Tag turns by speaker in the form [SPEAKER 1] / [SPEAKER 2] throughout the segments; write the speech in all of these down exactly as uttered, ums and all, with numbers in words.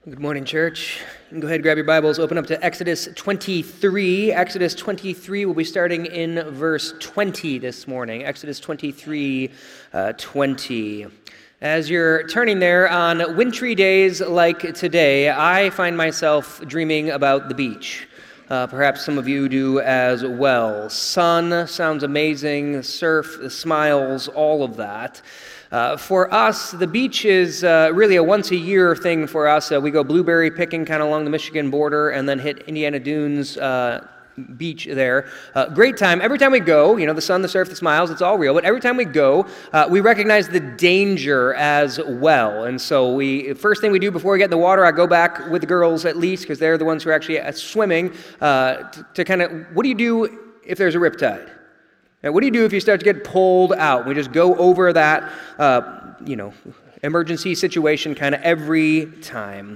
[SPEAKER 1] Good morning, church. You can go ahead and grab your Bibles, open up to Exodus twenty-three. Exodus twenty-three, we'll be starting in verse twenty this morning. Exodus twenty-three, uh, twenty. As you're turning there on wintry days like today, I find myself dreaming about the beach. Uh, perhaps some of you do as well. Sun sounds amazing, surf, the smiles, all of that. Uh, for us, the beach is uh, really a once-a-year thing for us. Uh, we go blueberry picking kind of along the Michigan border and then hit Indiana Dunes uh, beach there. Uh, great time. Every time we go, you know, the sun, the surf, the smiles, it's all real. But every time we go, uh, we recognize the danger as well. And so we, first thing we do before we get in the water, I go back with the girls at least, because they're the ones who are actually uh, swimming, uh, to, to kind of, what do you do if there's a riptide? Now, what do you do if you start to get pulled out? We just go over that, uh, you know, emergency situation kind of every time.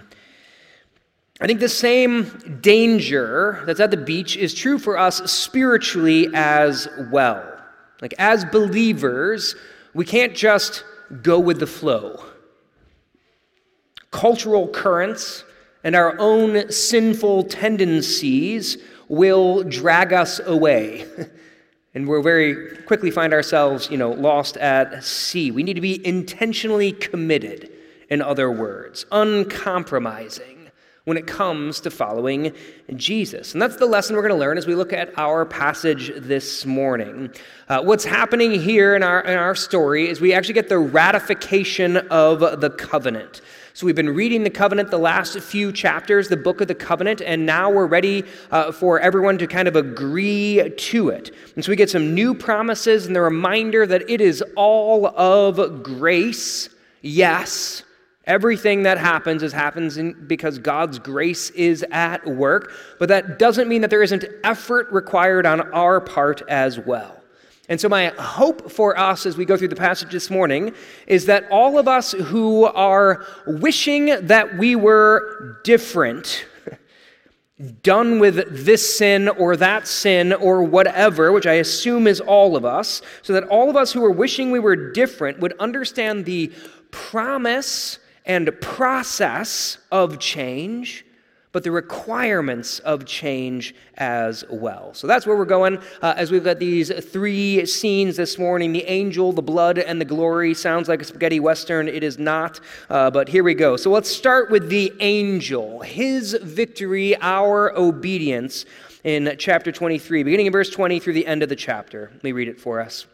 [SPEAKER 1] I think the same danger that's at the beach is true for us spiritually as well. Like, as believers, we can't just go with the flow. Cultural currents and our own sinful tendencies will drag us away. And we'll very quickly find ourselves, you know, lost at sea. We need to be intentionally committed, in other words, uncompromising when it comes to following Jesus. And that's the lesson we're going to learn as we look at our passage this morning. Uh, what's happening here in our, in our story is we actually get the ratification of the covenant. So we've been reading the covenant the last few chapters, the book of the covenant, and now we're ready uh, for everyone to kind of agree to it. And so we get some new promises and the reminder that it is all of grace. Yes, everything that happens is happens in, because God's grace is at work, but that doesn't mean that there isn't effort required on our part as well. And so my hope for us as we go through the passage this morning is that all of us who are wishing that we were different, done with this sin or that sin or whatever, which I assume is all of us, so that all of us who are wishing we were different would understand the promise and process of change, but the requirements of change as well. So that's where we're going uh, as we've got these three scenes this morning. The angel, the blood, and the glory. Sounds like a spaghetti western. It is not, uh, but here we go. So let's start with the angel. His victory, our obedience in chapter twenty-three, beginning in verse twenty through the end of the chapter. Let me read it for us.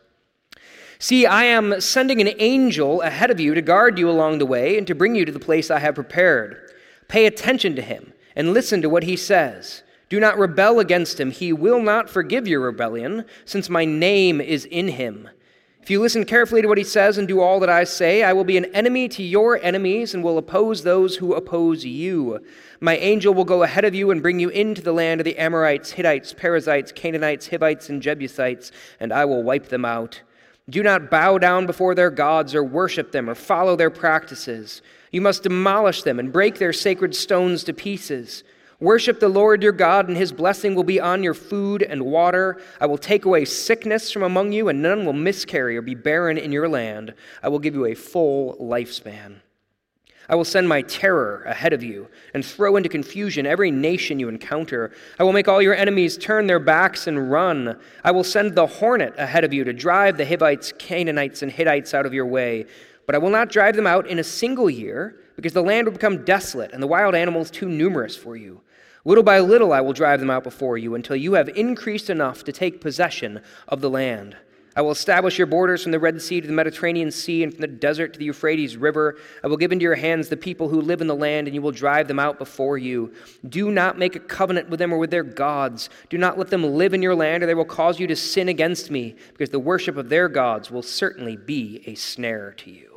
[SPEAKER 1] See, I am sending an angel ahead of you to guard you along the way and to bring you to the place I have prepared. Pay attention to him and listen to what he says. Do not rebel against him. He will not forgive your rebellion, since my name is in him. If you listen carefully to what he says and do all that I say, I will be an enemy to your enemies and will oppose those who oppose you. My angel will go ahead of you and bring you into the land of the Amorites, Hittites, Perizzites, Canaanites, Hivites, and Jebusites, and I will wipe them out. Do not bow down before their gods or worship them or follow their practices. You must demolish them and break their sacred stones to pieces. Worship the Lord your God, and his blessing will be on your food and water. I will take away sickness from among you, and none will miscarry or be barren in your land. I will give you a full lifespan. I will send my terror ahead of you and throw into confusion every nation you encounter. I will make all your enemies turn their backs and run. I will send the hornet ahead of you to drive the Hivites, Canaanites, and Hittites out of your way. But I will not drive them out in a single year, because the land will become desolate and the wild animals too numerous for you. Little by little I will drive them out before you until you have increased enough to take possession of the land. I will establish your borders from the Red Sea to the Mediterranean Sea and from the desert to the Euphrates River. I will give into your hands the people who live in the land, and you will drive them out before you. Do not make a covenant with them or with their gods. Do not let them live in your land, or they will cause you to sin against me, because the worship of their gods will certainly be a snare to you.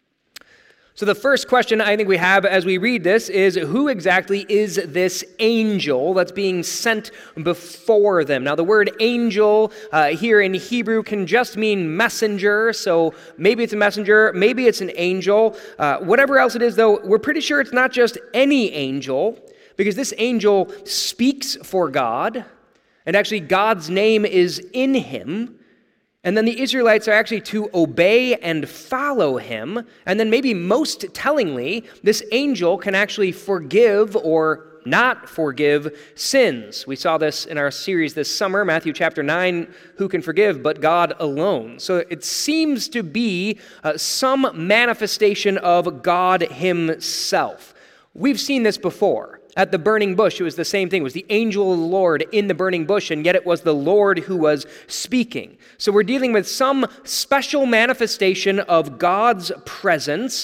[SPEAKER 1] So the first question I think we have as we read this is, who exactly is this angel that's being sent before them? Now, the word angel uh, here in Hebrew can just mean messenger, so maybe it's a messenger, maybe it's an angel. Uh, whatever else it is, though, we're pretty sure it's not just any angel, because this angel speaks for God, and actually God's name is in him. And then the Israelites are actually to obey and follow him. And then maybe most tellingly, this angel can actually forgive or not forgive sins. We saw this in our series this summer, Matthew chapter nine, who can forgive but God alone. So it seems to be uh, some manifestation of God himself. We've seen this before. At the burning bush, it was the same thing. It was the angel of the Lord in the burning bush, and yet it was the Lord who was speaking. So we're dealing with some special manifestation of God's presence,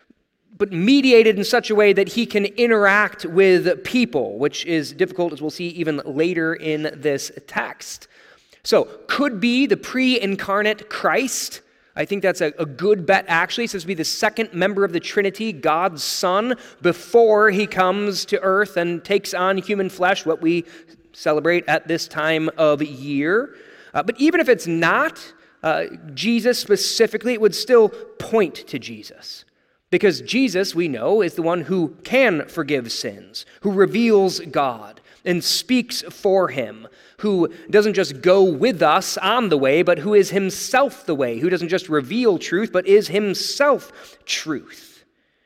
[SPEAKER 1] but mediated in such a way that he can interact with people, which is difficult, as we'll see even later in this text. So, could be the pre-incarnate Christ. I think that's a, a good bet, actually. So this would be the second member of the Trinity, God's Son, before he comes to earth and takes on human flesh, what we celebrate at this time of year. Uh, but even if it's not uh, Jesus specifically, it would still point to Jesus. Because Jesus, we know, is the one who can forgive sins, who reveals God and speaks for him, who doesn't just go with us on the way, but who is himself the way, who doesn't just reveal truth, but is himself truth.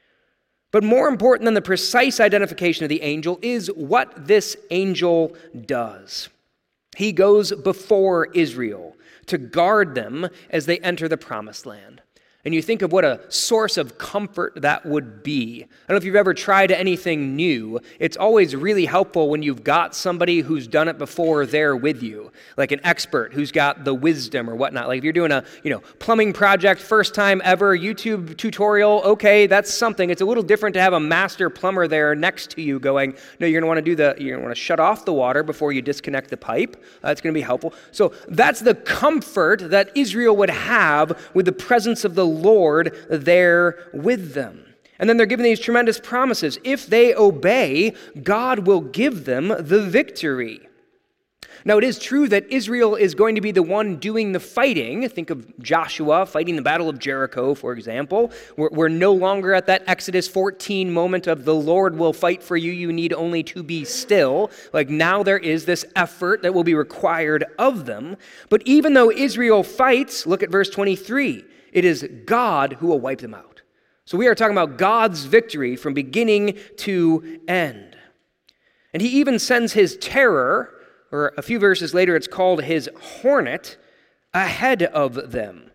[SPEAKER 1] But more important than the precise identification of the angel is what this angel does. He goes before Israel to guard them as they enter the promised land. And you think of what a source of comfort that would be. I don't know if you've ever tried anything new. It's always really helpful when you've got somebody who's done it before there with you, like an expert who's got the wisdom or whatnot. Like if you're doing a, you know, plumbing project, first time ever, YouTube tutorial, okay, that's something. It's a little different to have a master plumber there next to you going, no, you're going to want to do the, you're going to want to shut off the water before you disconnect the pipe. That's going to be helpful. So that's the comfort that Israel would have with the presence of the Lord there with them. And then they're given these tremendous promises. If they obey, God will give them the victory. Now, it is true that Israel is going to be the one doing the fighting. Think of Joshua fighting the Battle of Jericho, for example. We're, we're no longer at that Exodus fourteen moment of the Lord will fight for you, you need only to be still. Like now there is this effort that will be required of them. But even though Israel fights, look at verse twenty-three, it is God who will wipe them out. So we are talking about God's victory from beginning to end. And he even sends his terror, or a few verses later, it's called his hornet, ahead of them.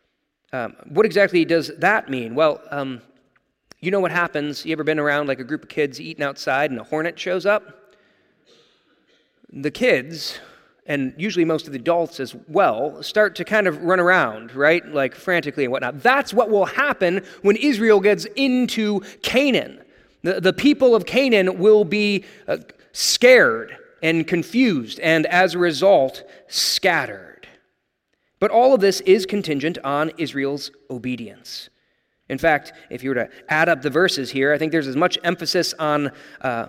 [SPEAKER 1] Um, what exactly does that mean? Well, um, you know what happens. You ever been around like a group of kids eating outside and a hornet shows up? The kids, and usually most of the adults as well, start to kind of run around, right? Like frantically and whatnot. That's what will happen when Israel gets into Canaan. The, the people of Canaan will be uh, scared and confused, and as a result, scattered. But all of this is contingent on Israel's obedience. In fact, if you were to add up the verses here, I think there's as much emphasis on uh,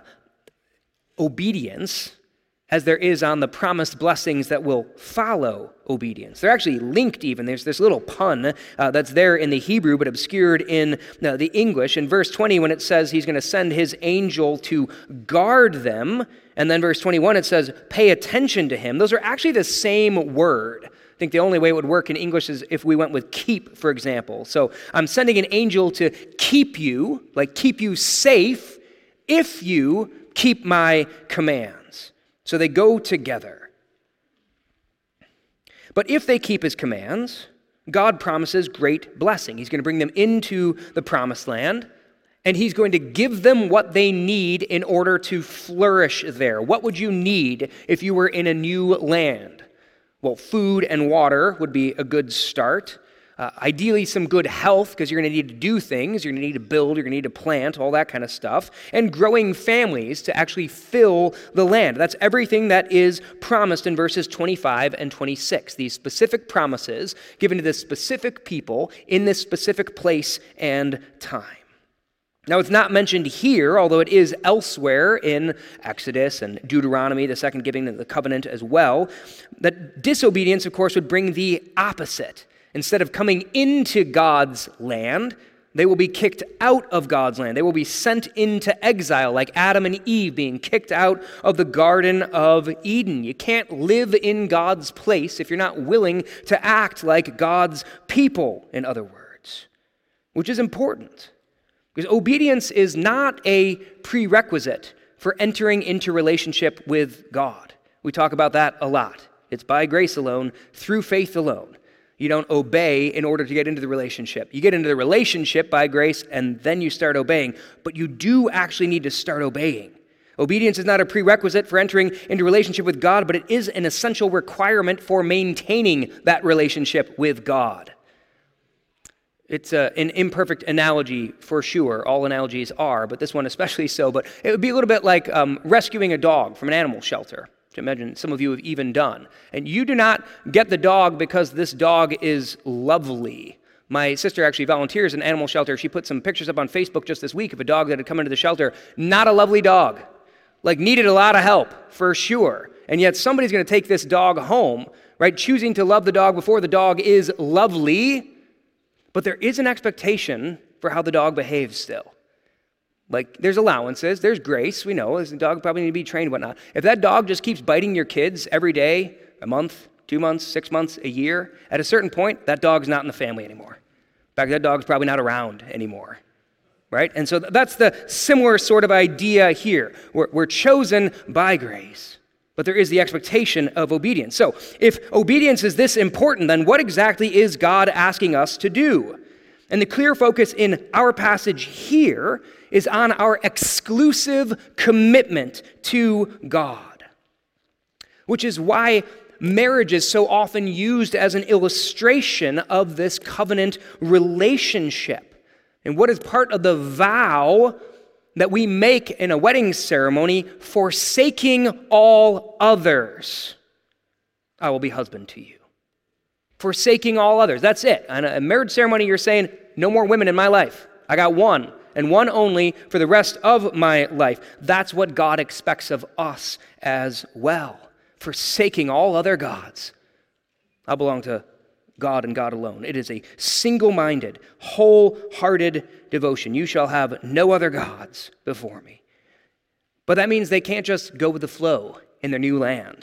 [SPEAKER 1] obedience as there is on the promised blessings that will follow obedience. They're actually linked even. There's this little pun uh, that's there in the Hebrew but obscured in uh, the English. In verse twenty, when it says he's going to send his angel to guard them, and then verse twenty-one, it says pay attention to him. Those are actually the same word. I think the only way it would work in English is if we went with keep, for example. So I'm sending an angel to keep you, like keep you safe, if you keep my commands. So they go together. But if they keep his commands, God promises great blessing. He's going to bring them into the promised land, and he's going to give them what they need in order to flourish there. What would you need if you were in a new land? Well, food and water would be a good start. Uh, ideally, some good health, because you're going to need to do things. You're going to need to build. You're going to need to plant, all that kind of stuff. And growing families to actually fill the land. That's everything that is promised in verses twenty-five and twenty-six. These specific promises given to this specific people in this specific place and time. Now, it's not mentioned here, although it is elsewhere in Exodus and Deuteronomy, the second giving of the covenant as well, that disobedience, of course, would bring the opposite. Instead of coming into God's land, They will be kicked out of God's land. They will be sent into exile, like Adam and Eve being kicked out of the Garden of Eden. You can't live in God's place if you're not willing to act like God's people, in other words, which is important. Because obedience is not a prerequisite for entering into relationship with God. We talk about that a lot. It's by grace alone, through faith alone. You don't obey in order to get into the relationship. You get into the relationship by grace, and then you start obeying. But you do actually need to start obeying. Obedience is not a prerequisite for entering into relationship with God, but it is an essential requirement for maintaining that relationship with God. It's a, an imperfect analogy for sure. All analogies are, but this one especially so. But it would be a little bit like um, rescuing a dog from an animal shelter, which I imagine some of you have even done. And you do not get the dog because this dog is lovely. My sister actually volunteers in an animal shelter. She put some pictures up on Facebook just this week of a dog that had come into the shelter. Not a lovely dog. Like, needed a lot of help, for sure. And yet somebody's going to take this dog home, right? Choosing to love the dog before the dog is lovely. But there is an expectation for how the dog behaves still. Like, there's allowances, there's grace, we know, the dog probably need to be trained and whatnot. If that dog just keeps biting your kids every day, a month, two months, six months, a year, at a certain point, that dog's not in the family anymore. In fact, that dog's probably not around anymore, right? And so that's the similar sort of idea here. We're, we're chosen by grace, but there is the expectation of obedience. So if obedience is this important, then what exactly is God asking us to do? And the clear focus in our passage here is on our exclusive commitment to God, which is why marriage is so often used as an illustration of this covenant relationship. And what is part of the vow that we make in a wedding ceremony, forsaking all others, I will be husband to you. Forsaking all others, that's it. On a marriage ceremony, you're saying, no more women in my life. I got one, and one only for the rest of my life. That's what God expects of us as well. Forsaking all other gods. I belong to God and God alone. It is a single-minded, wholehearted devotion. You shall have no other gods before me. But that means they can't just go with the flow in their new land,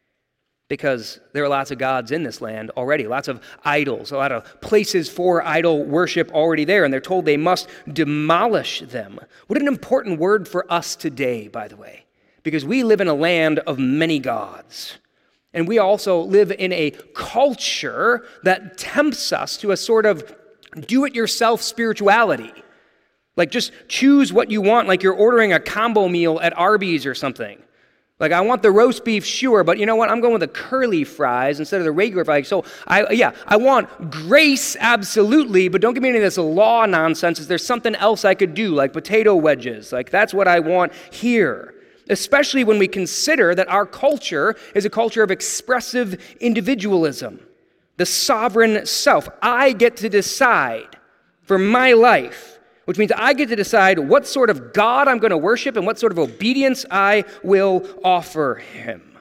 [SPEAKER 1] because there are lots of gods in this land already, lots of idols, a lot of places for idol worship already there, and they're told they must demolish them. What an important word for us today, by the way, because we live in a land of many gods. And we also live in a culture that tempts us to a sort of do-it-yourself spirituality. Like, just choose what you want, like you're ordering a combo meal at Arby's or something. Like, I want the roast beef, sure, but you know what? I'm going with the curly fries instead of the regular fries. So, I yeah, I want grace, absolutely, but don't give me any of this law nonsense. Is there something else I could do, like potato wedges? Like, that's what I want here. Especially when we consider that our culture is a culture of expressive individualism. The sovereign self. I get to decide for my life, which means I get to decide what sort of God I'm going to worship and what sort of obedience I will offer him.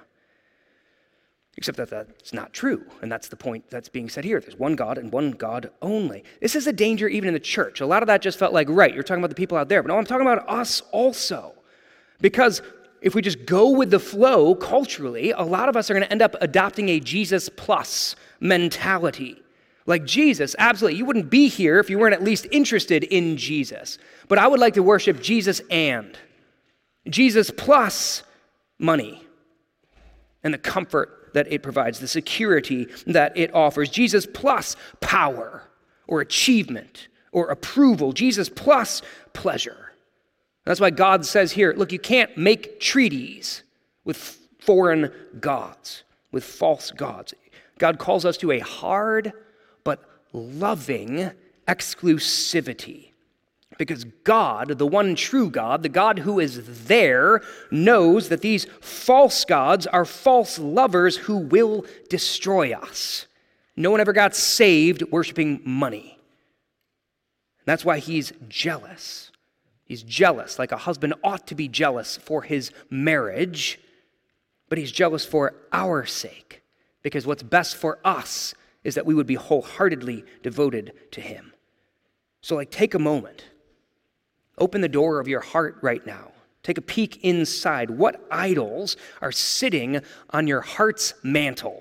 [SPEAKER 1] Except that that's not true, and that's the point that's being said here. There's one God and one God only. This is a danger even in the church. A lot of that just felt like, right, you're talking about the people out there, but no, I'm talking about us also. Because if we just go with the flow culturally, a lot of us are going to end up adopting a Jesus plus mentality. Like, Jesus, absolutely, you wouldn't be here if you weren't at least interested in Jesus. But I would like to worship Jesus and Jesus plus money and the comfort that it provides, the security that it offers. Jesus plus power or achievement or approval. Jesus plus pleasure. That's why God says here, look, you can't make treaties with foreign gods, with false gods. God calls us to a hard but loving exclusivity. Because God, the one true God, the God who is there, knows that these false gods are false lovers who will destroy us. No one ever got saved worshiping money. That's why he's jealous. He's jealous, like a husband ought to be jealous for his marriage, but he's jealous for our sake, because what's best for us is that we would be wholeheartedly devoted to him. So like take a moment. Open the door of your heart right now. Take a peek inside. What idols are sitting on your heart's mantle?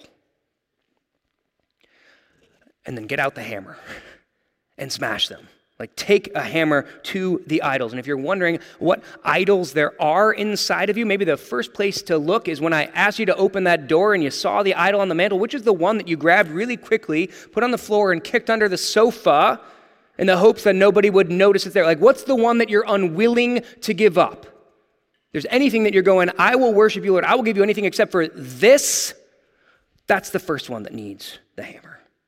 [SPEAKER 1] And then get out the hammer and smash them. Like take a hammer to the idols. And if you're wondering what idols there are inside of you, maybe the first place to look is when I asked you to open that door and you saw the idol on the mantle. Which is the one that you grabbed really quickly, put on the floor and kicked under the sofa in the hopes that nobody would notice it's there? Like what's the one that you're unwilling to give up? If there's anything that you're going, I will worship you, Lord, I will give you anything except for this, that's the first one that needs the hammer.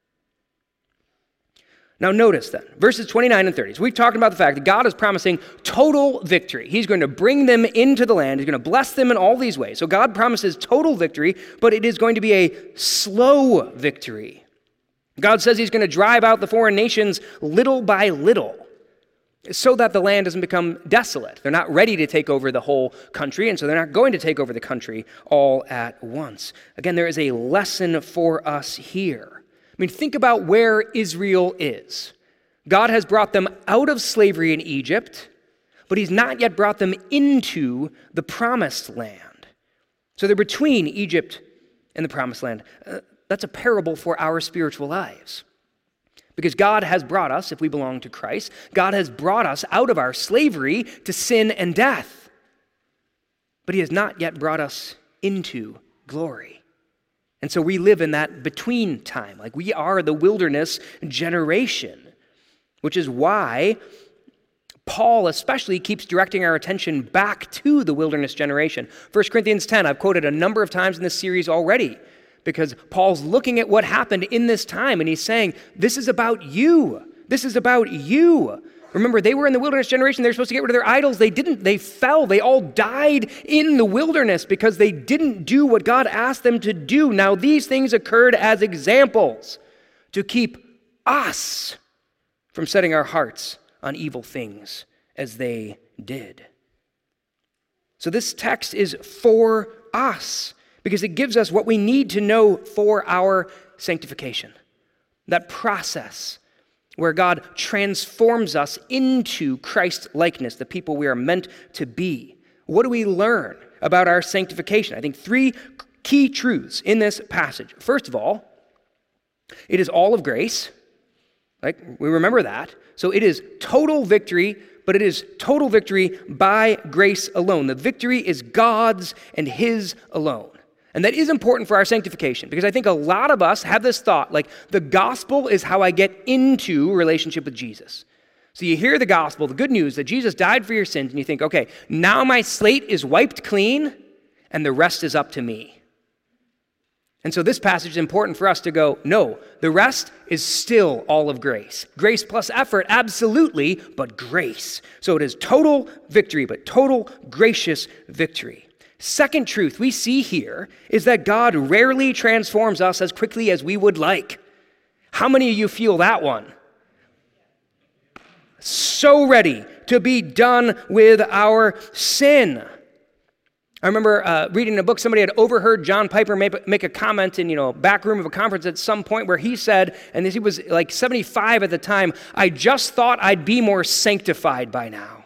[SPEAKER 1] Now notice then, verses twenty-nine and thirty. So we've talked about the fact that God is promising total victory. He's going to bring them into the land. He's going to bless them in all these ways. So God promises total victory, but it is going to be a slow victory. God says he's going to drive out the foreign nations little by little so that the land doesn't become desolate. They're not ready to take over the whole country, and so they're not going to take over the country all at once. Again, there is a lesson for us here. I mean, think about where Israel is. God has brought them out of slavery in Egypt, but he's not yet brought them into the promised land. So they're between Egypt and the promised land. Uh, that's a parable for our spiritual lives. Because God has brought us, if we belong to Christ, God has brought us out of our slavery to sin and death. But he has not yet brought us into glory. And so we live in that between time. Like we are the wilderness generation, which is why Paul especially keeps directing our attention back to the wilderness generation. First Corinthians ten, I've quoted a number of times in this series already, because Paul's looking at what happened in this time, and he's saying, this is about you. This is about you. Remember, they were in the wilderness generation. They were supposed to get rid of their idols. They didn't. They fell. They all died in the wilderness because they didn't do what God asked them to do. Now, these things occurred as examples to keep us from setting our hearts on evil things as they did. So this text is for us because it gives us what we need to know for our sanctification. That process where God transforms us into Christ's likeness, the people we are meant to be. What do we learn about our sanctification? I think three key truths in this passage. First of all, it is all of grace. Like, we remember that. So it is total victory, but it is total victory by grace alone. The victory is God's and his alone. And that is important for our sanctification because I think a lot of us have this thought, like the gospel is how I get into relationship with Jesus. So you hear the gospel, the good news that Jesus died for your sins, and you think, okay, now my slate is wiped clean and the rest is up to me. And so this passage is important for us to go, no, the rest is still all of grace. Grace plus effort, absolutely, but grace. So it is total victory, but total gracious victory. Second truth we see here is that God rarely transforms us as quickly as we would like. How many of you feel that one? So ready to be done with our sin. I remember uh, reading a book, somebody had overheard John Piper make, make a comment in, you know, back room of a conference at some point where he said, and he was like seventy-five at the time, I just thought I'd be more sanctified by now.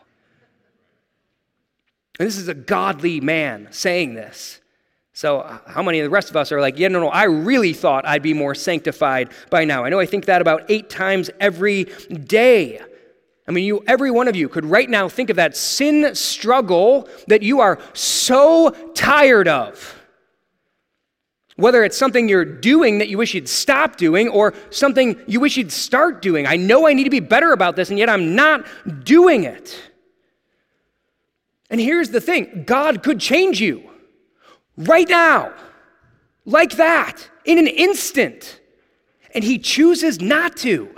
[SPEAKER 1] And this is a godly man saying this. So how many of the rest of us are like, yeah, no, no, I really thought I'd be more sanctified by now. I know I think that about eight times every day. I mean, you, every one of you could right now think of that sin struggle that you are so tired of. Whether it's something you're doing that you wish you'd stop doing or something you wish you'd start doing. I know I need to be better about this, and yet I'm not doing it. And here's the thing, God could change you right now, like that, in an instant. And he chooses not to.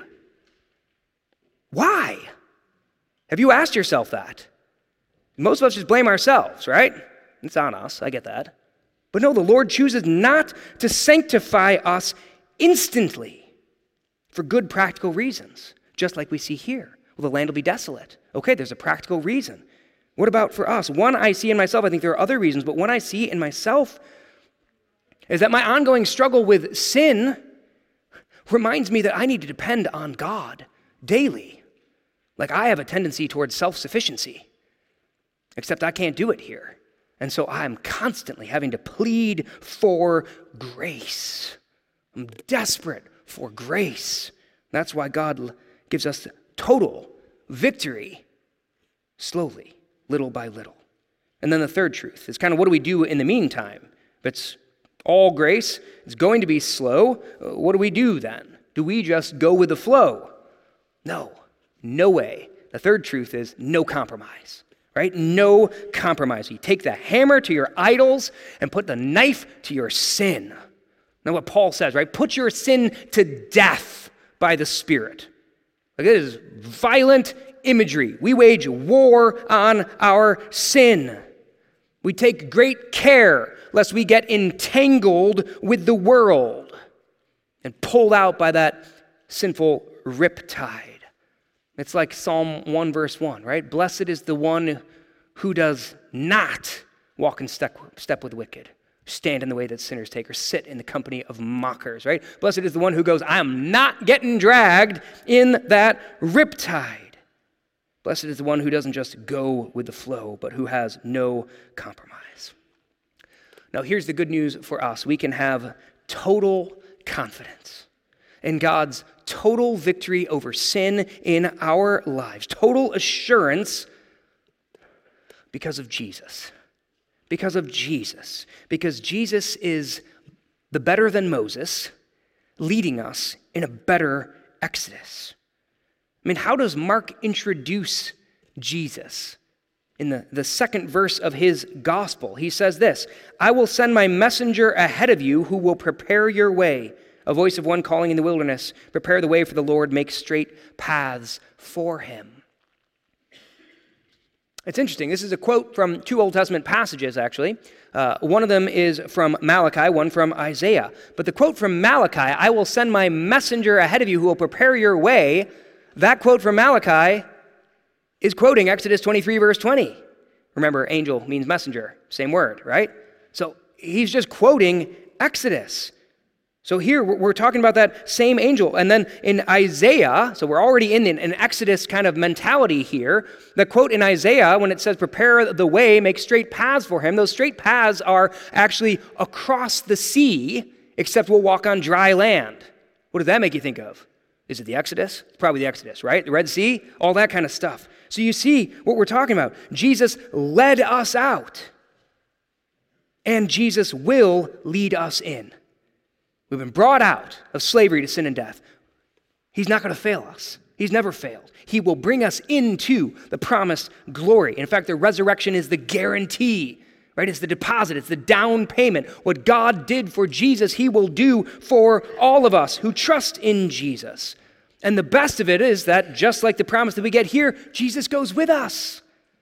[SPEAKER 1] Why? Have you asked yourself that? Most of us just blame ourselves, right? It's on us, I get that. But no, the Lord chooses not to sanctify us instantly for good practical reasons, just like we see here. Well, the land will be desolate. Okay, there's a practical reason. What about for us? One I see in myself, I think there are other reasons, but one I see in myself is that my ongoing struggle with sin reminds me that I need to depend on God daily. Like, I have a tendency towards self-sufficiency, except I can't do it here. And so I'm constantly having to plead for grace. I'm desperate for grace. That's why God gives us total victory slowly, little by little. And then the third truth is kind of what do we do in the meantime? If it's all grace, it's going to be slow. What do we do then? Do we just go with the flow? No, no way. The third truth is no compromise, right? No compromise. You take the hammer to your idols and put the knife to your sin. Now what Paul says, right? Put your sin to death by the Spirit. Like, it is violent imagery. We wage war on our sin. We take great care lest we get entangled with the world and pulled out by that sinful riptide. It's like Psalm one verse one, right? Blessed is the one who does not walk in step, step with the wicked, stand in the way that sinners take, or sit in the company of mockers, right? Blessed is the one who goes, I am not getting dragged in that riptide. Blessed is the one who doesn't just go with the flow, but who has no compromise. Now, here's the good news for us. We can have total confidence in God's total victory over sin in our lives. Total assurance because of Jesus. Because of Jesus. Because Jesus is the better than Moses, leading us in a better Exodus. I mean, how does Mark introduce Jesus? In the, the second verse of his gospel, he says this, I will send my messenger ahead of you who will prepare your way. A voice of one calling in the wilderness, prepare the way for the Lord, make straight paths for him. It's interesting. This is a quote from two Old Testament passages, actually. Uh, one of them is from Malachi, one from Isaiah. But the quote from Malachi, I will send my messenger ahead of you who will prepare your way, that quote from Malachi is quoting Exodus twenty-three, verse twenty. Remember, angel means messenger, same word, right? So he's just quoting Exodus. So here we're talking about that same angel. And then in Isaiah, so we're already in an Exodus kind of mentality here. The quote in Isaiah, when it says, prepare the way, make straight paths for him, those straight paths are actually across the sea, except we'll walk on dry land. What does that make you think of? Is it the Exodus? It's probably the Exodus, right? The Red Sea, all that kind of stuff. So you see what we're talking about. Jesus led us out, and Jesus will lead us in. We've been brought out of slavery to sin and death. He's not going to fail us. He's never failed. He will bring us into the promised glory. In fact, the resurrection is the guarantee, right? It's the deposit. It's the down payment. What God did for Jesus, he will do for all of us who trust in Jesus. And the best of it is that just like the promise that we get here, Jesus goes with us.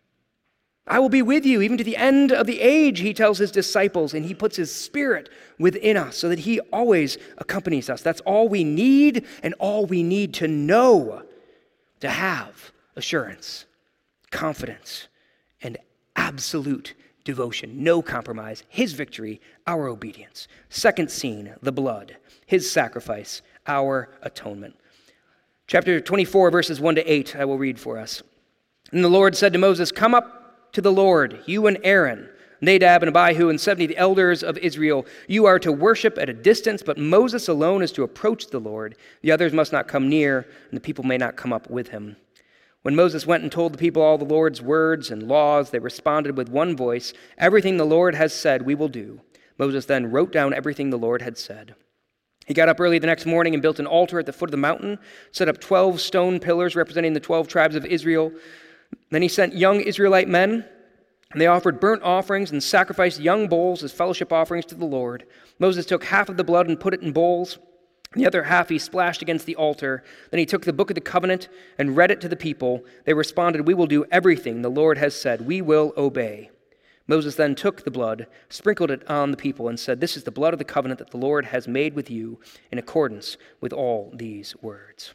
[SPEAKER 1] I will be with you even to the end of the age, he tells his disciples, and he puts his Spirit within us so that he always accompanies us. That's all we need and all we need to know to have assurance, confidence, and absolute devotion. No compromise, his victory, our obedience. Second scene, the blood, his sacrifice, our atonement. Chapter twenty-four, verses one to eight, I will read for us. And the Lord said to Moses, come up to the Lord, you and Aaron, Nadab and Abihu, and seventy the elders of Israel. You are to worship at a distance, but Moses alone is to approach the Lord. The others must not come near, and the people may not come up with him. When Moses went and told the people all the Lord's words and laws, they responded with one voice, everything the Lord has said we will do. Moses then wrote down everything the Lord had said. He got up early the next morning and built an altar at the foot of the mountain, set up twelve stone pillars representing the twelve tribes of Israel. Then he sent young Israelite men, and they offered burnt offerings and sacrificed young bulls as fellowship offerings to the Lord. Moses took half of the blood and put it in bowls. The other half he splashed against the altar. Then he took the book of the covenant and read it to the people. They responded, we will do everything the Lord has said. We will obey. Moses then took the blood, sprinkled it on the people, and said, this is the blood of the covenant that the Lord has made with you in accordance with all these words.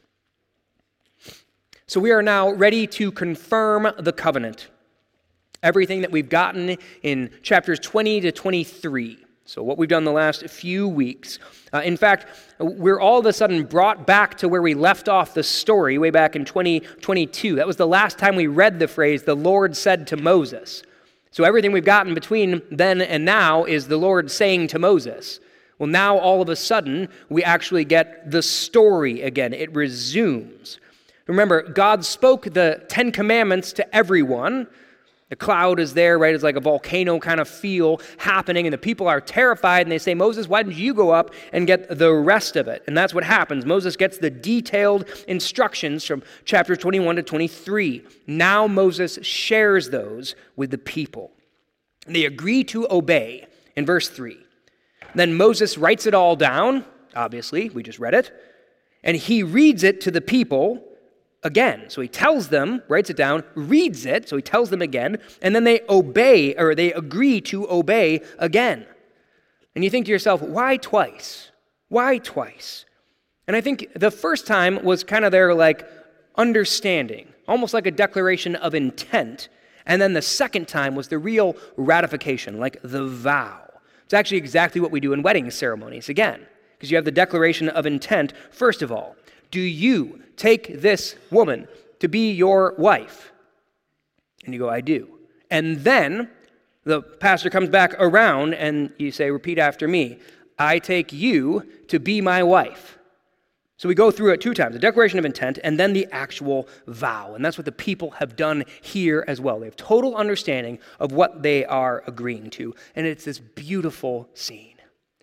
[SPEAKER 1] So we are now ready to confirm the covenant. Everything that we've gotten in chapters twenty to twenty-three. So what we've done the last few weeks. Uh, in fact, we're all of a sudden brought back to where we left off the story way back in twenty twenty-two. That was the last time we read the phrase, the Lord said to Moses. So everything we've gotten between then and now is the Lord saying to Moses. Well, now all of a sudden, we actually get the story again. It resumes. Remember, God spoke the Ten Commandments to everyone. The cloud is there, right? It's like a volcano kind of feel happening, and the people are terrified, and they say, Moses, why didn't you go up and get the rest of it? And that's what happens. Moses gets the detailed instructions from chapter twenty-one to twenty-three. Now Moses shares those with the people. And they agree to obey in verse three. Then Moses writes it all down, obviously, we just read it, and he reads it to the people again. So he tells them, writes it down, reads it, so he tells them again, and then they obey, or they agree to obey again. And you think to yourself, why twice? Why twice? And I think the first time was kind of their like understanding, almost like a declaration of intent. And then the second time was the real ratification, like the vow. It's actually exactly what we do in wedding ceremonies again, because you have the declaration of intent, first of all. Do you take this woman to be your wife? And you go, I do. And then the pastor comes back around and you say, repeat after me. I take you to be my wife. So we go through it two times, the declaration of intent and then the actual vow. And that's what the people have done here as well. They have total understanding of what they are agreeing to. And it's this beautiful scene.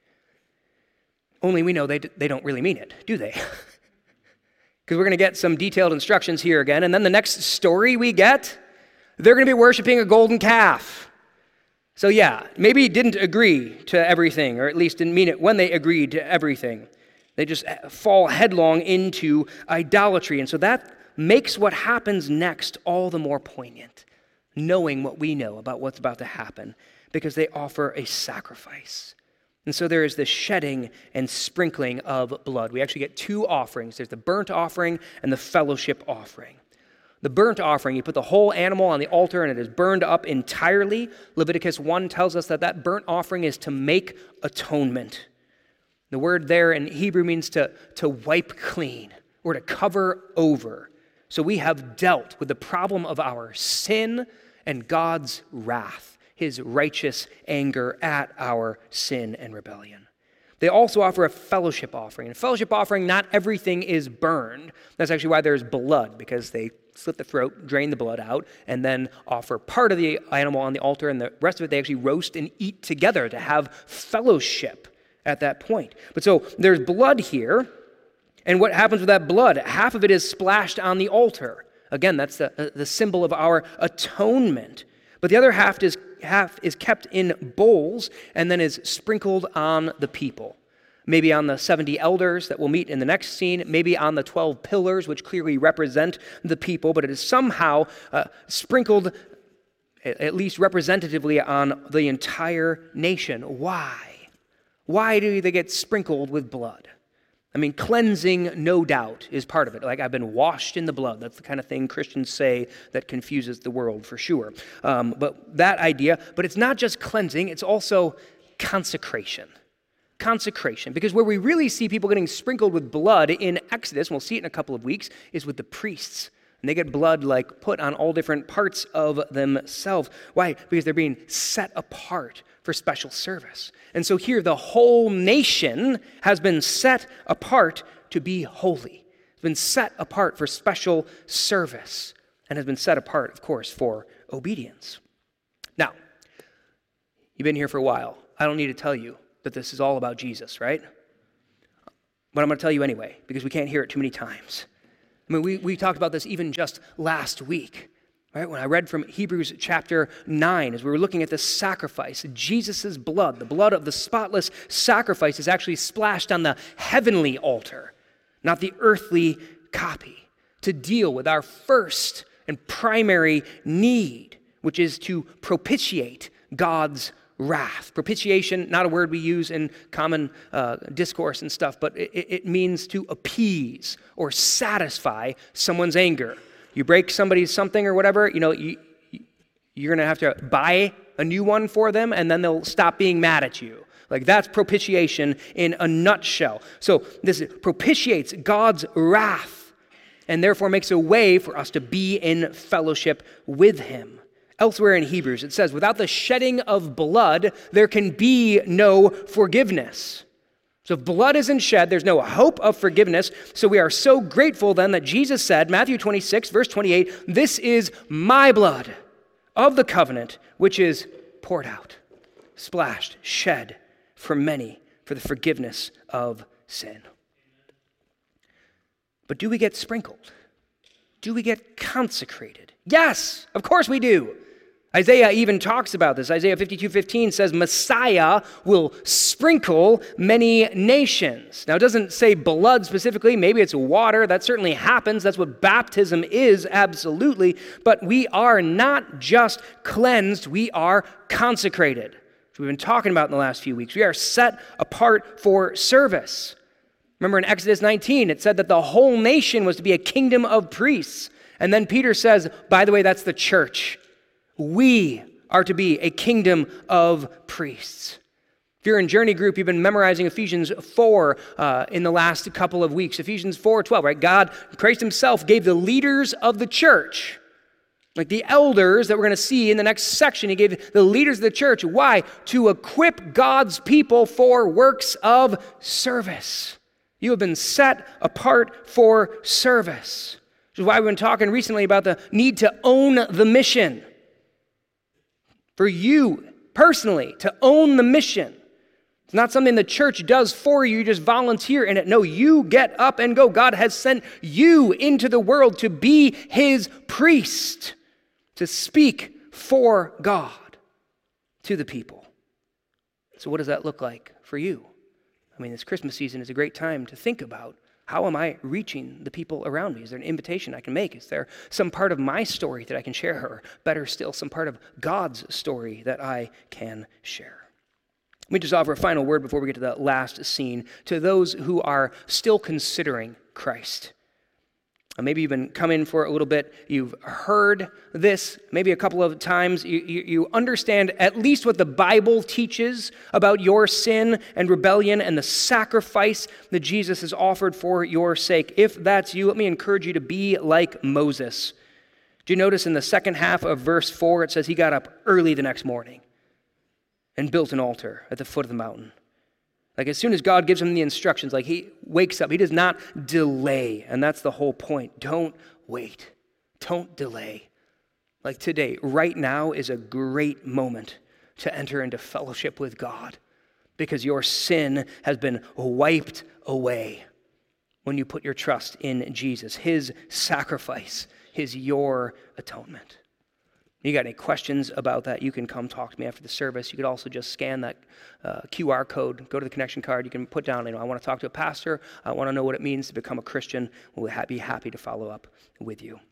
[SPEAKER 1] Only we know they, they don't really mean it, do they? Because we're going to get some detailed instructions here again. And then the next story we get, they're going to be worshiping a golden calf. So yeah, maybe didn't agree to everything, or at least didn't mean it when they agreed to everything. They just fall headlong into idolatry. And so that makes what happens next all the more poignant, knowing what we know about what's about to happen, because they offer a sacrifice. And so there is the shedding and sprinkling of blood. We actually get two offerings. There's the burnt offering and the fellowship offering. The burnt offering, you put the whole animal on the altar and it is burned up entirely. Leviticus one tells us that that burnt offering is to make atonement. The word there in Hebrew means to, to wipe clean or to cover over. So we have dealt with the problem of our sin and God's wrath, his righteous anger at our sin and rebellion. They also offer a fellowship offering. In a fellowship offering, not everything is burned. That's actually why there's blood, because they slit the throat, drain the blood out, and then offer part of the animal on the altar, and the rest of it they actually roast and eat together to have fellowship at that point. But so there's blood here, and what happens with that blood? Half of it is splashed on the altar. Again, that's the, the symbol of our atonement. But the other half is, half is kept in bowls and then is sprinkled on the people. Maybe on the seventy elders that we'll meet in the next scene, maybe on the twelve pillars, which clearly represent the people, but it is somehow uh, sprinkled, at least representatively, on the entire nation. Why? Why do they get sprinkled with blood? I mean, cleansing, no doubt, is part of it. Like, I've been washed in the blood. That's the kind of thing Christians say that confuses the world, for sure. Um, but that idea, but it's not just cleansing, it's also consecration. Consecration. Because where we really see people getting sprinkled with blood in Exodus, and we'll see it in a couple of weeks, is with the priests. And they get blood, like, put on all different parts of themselves. Why? Because they're being set apart for special service. And so here, the whole nation has been set apart to be holy. It's been set apart for special service, and has been set apart, of course, for obedience. Now, you've been here for a while. I don't need to tell you that this is all about Jesus, right? But I'm going to tell you anyway, because we can't hear it too many times. I mean, we, we talked about this even just last week. Right, when I read from Hebrews chapter nine, as we were looking at the sacrifice, Jesus' blood, the blood of the spotless sacrifice, is actually splashed on the heavenly altar, not the earthly copy, to deal with our first and primary need, which is to propitiate God's wrath. Propitiation, not a word we use in common uh, discourse and stuff, but it, it means to appease or satisfy someone's anger. You break somebody's something or whatever, you know, you, you're going to have to buy a new one for them, and then they'll stop being mad at you. Like that's propitiation in a nutshell. So this propitiates God's wrath and therefore makes a way for us to be in fellowship with him. Elsewhere in Hebrews, it says, without the shedding of blood, there can be no forgiveness. So if blood isn't shed, there's no hope of forgiveness. So we are so grateful then that Jesus said, Matthew twenty-six, verse twenty-eight, this is my blood of the covenant, which is poured out, splashed, shed for many for the forgiveness of sin. But do we get sprinkled? Do we get consecrated? Yes, of course we do. Isaiah even talks about this. Isaiah fifty-two fifteen says Messiah will sprinkle many nations. Now it doesn't say blood specifically. Maybe it's water. That certainly happens. That's what baptism is, absolutely. But we are not just cleansed. We are consecrated, which we've been talking about in the last few weeks. We are set apart for service. Remember in Exodus nineteen, it said that the whole nation was to be a kingdom of priests. And then Peter says, by the way, that's the church. We are to be a kingdom of priests. If you're in Journey Group, you've been memorizing Ephesians four uh, in the last couple of weeks. Ephesians four twelve, right? God, Christ himself gave the leaders of the church, like the elders that we're going to see in the next section, he gave the leaders of the church. Why? To equip God's people for works of service. You have been set apart for service. Which is why we've been talking recently about the need to own the mission. For you personally to own the mission. It's not something the church does for you. You just volunteer in it. No, you get up and go. God has sent you into the world to be his priest, to speak for God to the people. So what does that look like for you? I mean, this Christmas season is a great time to think about, how am I reaching the people around me? Is there an invitation I can make? Is there some part of my story that I can share? Or better still, some part of God's story that I can share? Let me just offer a final word before we get to the last scene to those who are still considering Christ. Maybe you've been coming for a little bit, you've heard this maybe a couple of times, you, you, you understand at least what the Bible teaches about your sin and rebellion and the sacrifice that Jesus has offered for your sake. If that's you, let me encourage you to be like Moses. Do you notice in the second half of verse four, it says he got up early the next morning and built an altar at the foot of the mountain. Like as soon as God gives him the instructions, like he wakes up, he does not delay. And that's the whole point. Don't wait. Don't delay. Like today, right now is a great moment to enter into fellowship with God because your sin has been wiped away when you put your trust in Jesus. His sacrifice is your atonement. You got any questions about that, you can come talk to me after the service. You could also just scan that uh, Q R code, go to the connection card. You can put down, you know, I want to talk to a pastor. I want to know what it means to become a Christian. We'll be happy to follow up with you.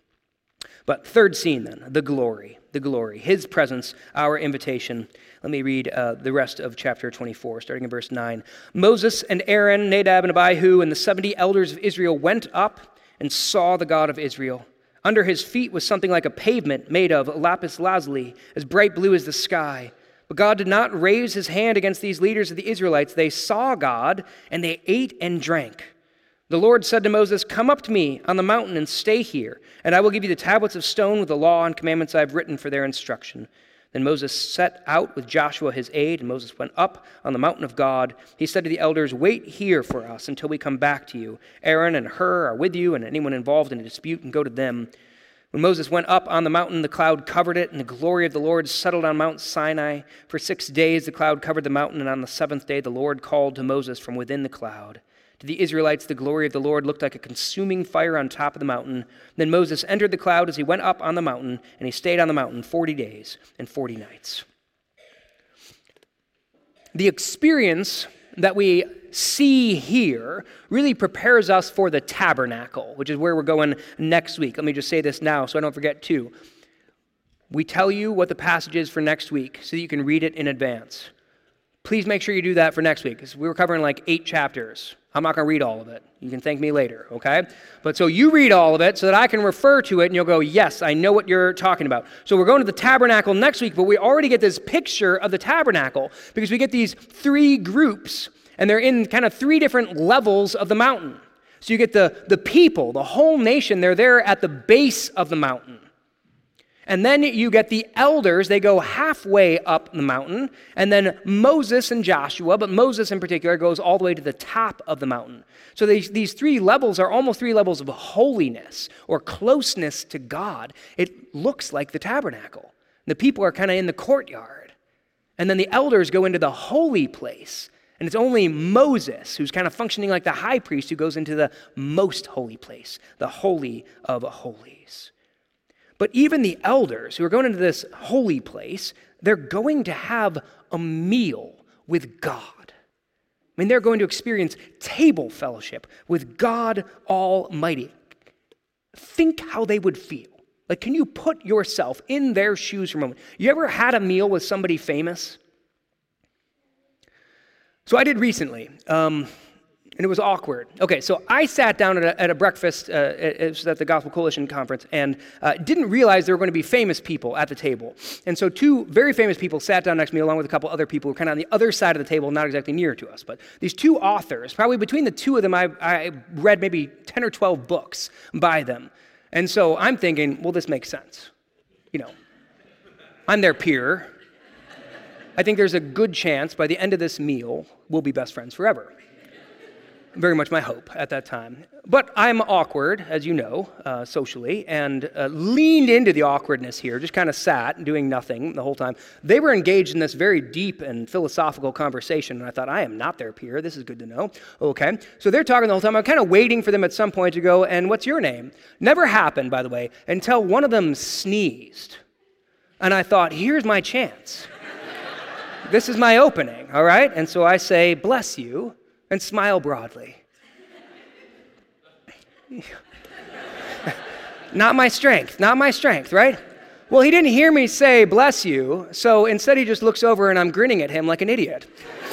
[SPEAKER 1] But third scene then, the glory, the glory, his presence, our invitation. Let me read uh, the rest of chapter twenty-four, starting in verse nine. Moses and Aaron, Nadab and Abihu, and the seventy elders of Israel went up and saw the God of Israel. Under his feet was something like a pavement made of lapis lazuli, as bright blue as the sky. But God did not raise his hand against these leaders of the Israelites. They saw God, and they ate and drank. The Lord said to Moses, "Come up to me on the mountain and stay here, and I will give you the tablets of stone with the law and commandments I have written for their instruction." Then Moses set out with Joshua his aide, and Moses went up on the mountain of God. He said to the elders, "Wait here for us until we come back to you. Aaron and Hur are with you, and anyone involved in a dispute can go to them." When Moses went up on the mountain, the cloud covered it, and the glory of the Lord settled on Mount Sinai. For six days the cloud covered the mountain, and on the seventh day the Lord called to Moses from within the cloud. To the Israelites, the glory of the Lord looked like a consuming fire on top of the mountain. Then Moses entered the cloud as he went up on the mountain, and he stayed on the mountain forty days and forty nights. The experience that we see here really prepares us for the tabernacle, which is where we're going next week. Let me just say this now so I don't forget too. We tell you what the passage is for next week so that you can read it in advance. Please make sure you do that for next week, because we were covering like eight chapters. I'm not going to read all of it. You can thank me later, okay? But so you read all of it so that I can refer to it and you'll go, yes, I know what you're talking about. So we're going to the tabernacle next week, but we already get this picture of the tabernacle because we get these three groups and they're in kind of three different levels of the mountain. So you get the, the people, the whole nation, they're there at the base of the mountain. And then you get the elders, they go halfway up the mountain, and then Moses and Joshua, but Moses in particular goes all the way to the top of the mountain. So these, these three levels are almost three levels of holiness or closeness to God. It looks like the tabernacle. The people are kind of in the courtyard. And then the elders go into the holy place. And it's only Moses, who's kind of functioning like the high priest, who goes into the most holy place, the holy of holies. But even the elders who are going into this holy place, they're going to have a meal with God. I mean, they're going to experience table fellowship with God Almighty. Think how they would feel. Like, can you put yourself in their shoes for a moment? You ever had a meal with somebody famous? So I did recently. Um, And it was awkward. Okay, so I sat down at a, at a breakfast, uh, it was at the Gospel Coalition Conference, and uh, didn't realize there were going to be famous people at the table. And so two very famous people sat down next to me along with a couple other people who were kind of on the other side of the table, not exactly near to us. But these two authors, probably between the two of them, I, I read maybe ten or twelve books by them. And so I'm thinking, well, this makes sense. You know, I'm their peer. I think there's a good chance by the end of this meal, we'll be best friends forever. Very much my hope at that time. But I'm awkward, as you know, uh, socially, and uh, leaned into the awkwardness here, just kind of sat doing nothing the whole time. They were engaged in this very deep and philosophical conversation, and I thought, I am not their peer. This is good to know. Okay, so they're talking the whole time. I'm kind of waiting for them at some point to go, and what's your name? Never happened, by the way, until one of them sneezed. And I thought, here's my chance. This is my opening, all right? And so I say, bless you. And smile broadly. Not my strength, not my strength, right? Well, he didn't hear me say, bless you, so instead he just looks over and I'm grinning at him like an idiot.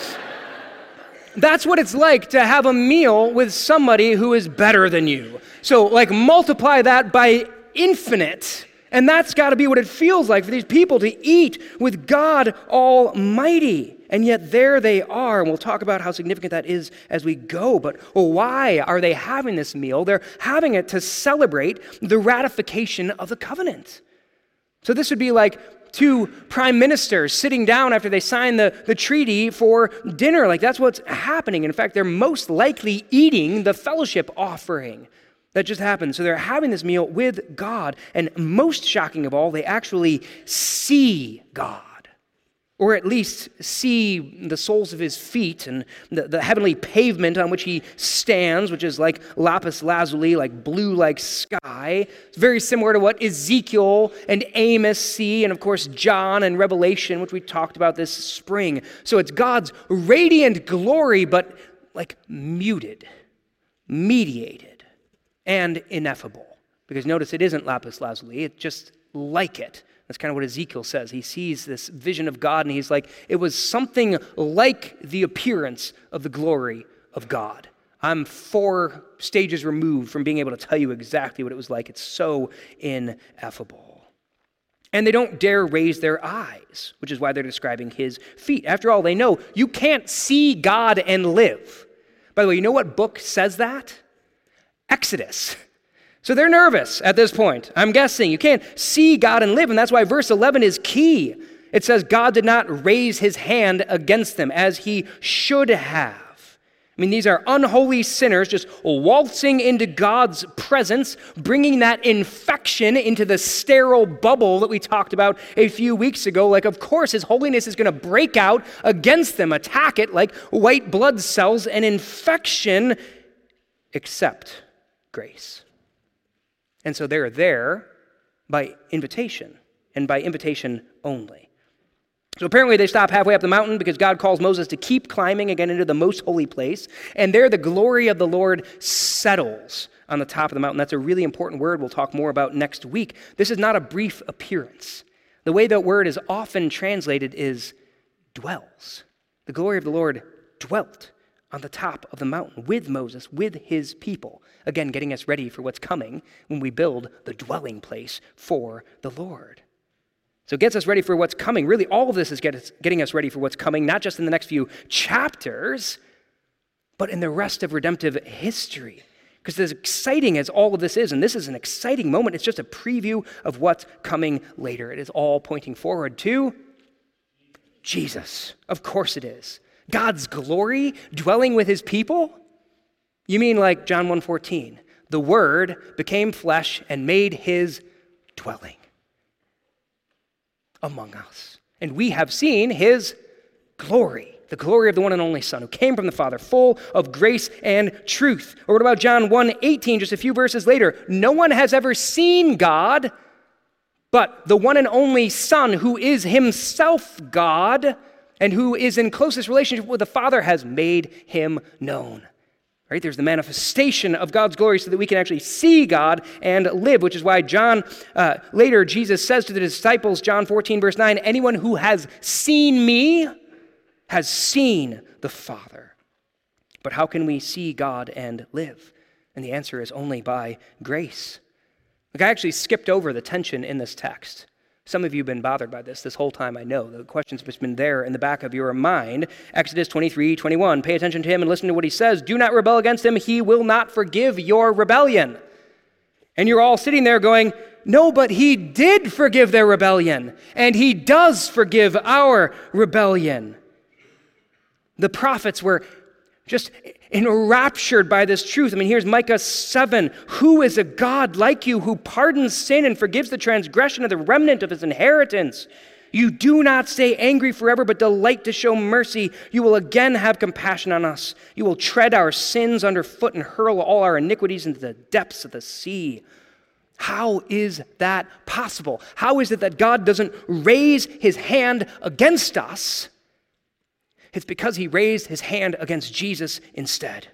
[SPEAKER 1] That's what it's like to have a meal with somebody who is better than you. So, like, multiply that by infinite, and that's got to be what it feels like for these people to eat with God Almighty. And yet there they are, and we'll talk about how significant that is as we go. But well, why are they having this meal? They're having it to celebrate the ratification of the covenant. So this would be like two prime ministers sitting down after they sign the, the treaty for dinner. Like, that's what's happening. In fact, they're most likely eating the fellowship offering that just happened. So they're having this meal with God. And most shocking of all, they actually see God. Or at least see the soles of his feet and the, the heavenly pavement on which he stands, which is like lapis lazuli, like blue like sky. It's very similar to what Ezekiel and Amos see, and of course John and Revelation, which we talked about this spring. So it's God's radiant glory, but like muted, mediated, and ineffable. Because notice it isn't lapis lazuli, it's just like it. That's kind of what Ezekiel says. He sees this vision of God, and he's like, it was something like the appearance of the glory of God. I'm four stages removed from being able to tell you exactly what it was like. It's so ineffable. And they don't dare raise their eyes, which is why they're describing his feet. After all, they know you can't see God and live. By the way, you know what book says that? Exodus. So they're nervous at this point. I'm guessing you can't see God and live, and that's why verse eleven is key. It says God did not raise his hand against them as he should have. I mean, these are unholy sinners just waltzing into God's presence, bringing that infection into the sterile bubble that we talked about a few weeks ago. Like, of course, his holiness is going to break out against them, attack it like white blood cells, and infection, except grace. And so they're there by invitation, and by invitation only. So apparently they stop halfway up the mountain because God calls Moses to keep climbing again into the most holy place. And there the glory of the Lord settles on the top of the mountain. That's a really important word we'll talk more about next week. This is not a brief appearance. The way that word is often translated is dwells. The glory of the Lord dwelt on the top of the mountain with Moses, with his people. Again, getting us ready for what's coming when we build the dwelling place for the Lord. So it gets us ready for what's coming. Really, all of this is get us, getting us ready for what's coming, not just in the next few chapters, but in the rest of redemptive history. Because as exciting as all of this is, and this is an exciting moment, it's just a preview of what's coming later. It is all pointing forward to Jesus. Of course it is. God's glory dwelling with his people? You mean like John one fourteen, the Word became flesh and made his dwelling among us. And we have seen his glory, the glory of the one and only Son who came from the Father, full of grace and truth. Or what about John one eighteen, just a few verses later? No one has ever seen God, but the one and only Son who is himself God and who is in closest relationship with the Father has made him known. Right? There's the manifestation of God's glory so that we can actually see God and live, which is why John, uh, later Jesus says to the disciples, John fourteen, verse nine, anyone who has seen me has seen the Father. But how can we see God and live? And the answer is only by grace. Like I actually skipped over the tension in this text. Some of you have been bothered by this this whole time, I know. The question's just been there in the back of your mind. Exodus twenty-three, twenty-one, pay attention to him and listen to what he says. Do not rebel against him. He will not forgive your rebellion. And you're all sitting there going, no, but he did forgive their rebellion. And he does forgive our rebellion. The prophets were just enraptured by this truth. I mean, here's Micah seven. Who is a God like you who pardons sin and forgives the transgression of the remnant of his inheritance? You do not stay angry forever, but delight to show mercy. You will again have compassion on us. You will tread our sins underfoot and hurl all our iniquities into the depths of the sea. How is that possible? How is it that God doesn't raise his hand against us? It's because he raised his hand against Jesus instead.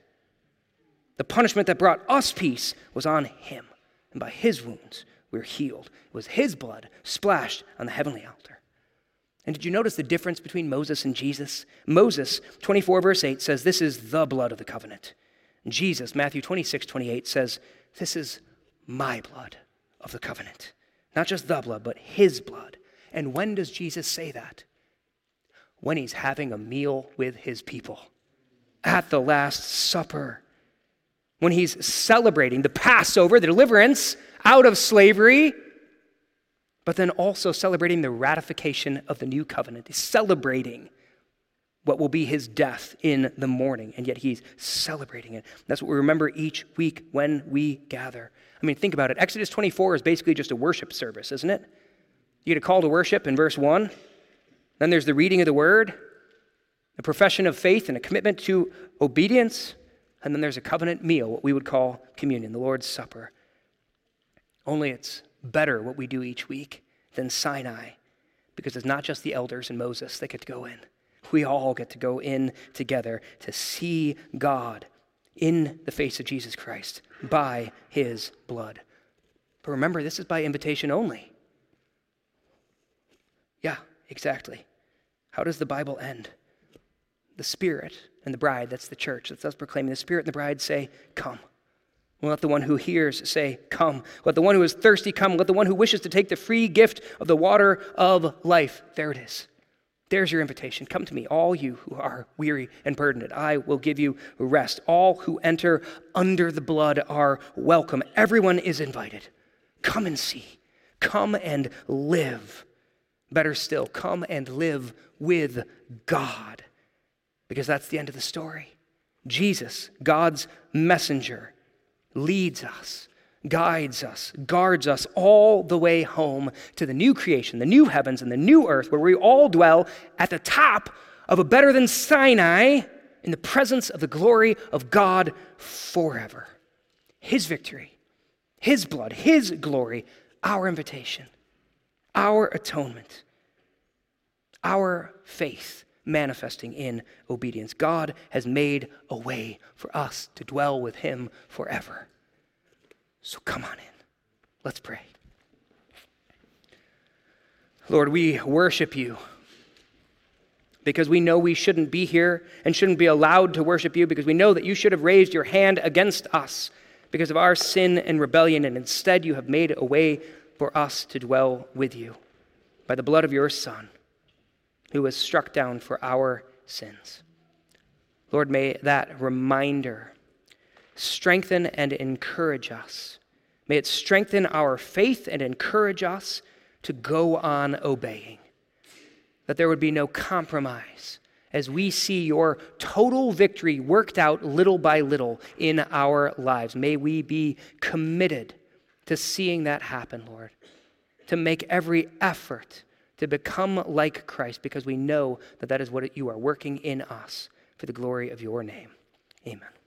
[SPEAKER 1] The punishment that brought us peace was on him, and by his wounds we're healed. It was his blood splashed on the heavenly altar. And did you notice the difference between Moses and Jesus? Moses, twenty-four verse eight, says, this is the blood of the covenant. And Jesus, Matthew twenty-six, twenty-eight, says, this is my blood of the covenant. Not just the blood, but his blood. And when does Jesus say that? When he's having a meal with his people at the Last Supper, when he's celebrating the Passover, the deliverance out of slavery, but then also celebrating the ratification of the new covenant. He's celebrating what will be his death in the morning, and yet he's celebrating it. That's what we remember each week when we gather. I mean, think about it. Exodus twenty-four is basically just a worship service, isn't it? You get a call to worship in verse one. Then there's the reading of the word, a profession of faith and a commitment to obedience. And then there's a covenant meal, what we would call communion, the Lord's Supper. Only it's better what we do each week than Sinai, because it's not just the elders and Moses that get to go in. We all get to go in together to see God in the face of Jesus Christ by his blood. But remember, this is by invitation only. Yeah, exactly. How does the Bible end? The Spirit and the bride, that's the church, that's us proclaiming. The Spirit and the bride say, come. We'll let the one who hears say, come. Let the one who is thirsty come. Let the one who wishes to take the free gift of the water of life. There it is. There's your invitation. Come to me, all you who are weary and burdened. I will give you rest. All who enter under the blood are welcome. Everyone is invited. Come and see. Come and live. Better still, come and live with God, because that's the end of the story. Jesus, God's messenger, leads us, guides us, guards us all the way home to the new creation, the new heavens and the new earth, where we all dwell at the top of a better than Sinai in the presence of the glory of God forever. His victory, his blood, his glory, our invitation. Our atonement, our faith manifesting in obedience. God has made a way for us to dwell with him forever. So come on in. Let's pray. Lord, we worship you because we know we shouldn't be here and shouldn't be allowed to worship you, because we know that you should have raised your hand against us because of our sin and rebellion, and instead you have made a way for us to dwell with you by the blood of your Son, who was struck down for our sins. Lord, may that reminder strengthen and encourage us. May it strengthen our faith and encourage us to go on obeying. That there would be no compromise as we see your total victory worked out little by little in our lives. May we be committed to seeing that happen, Lord, to make every effort to become like Christ, because we know that that is what you are working in us for the glory of your name. Amen.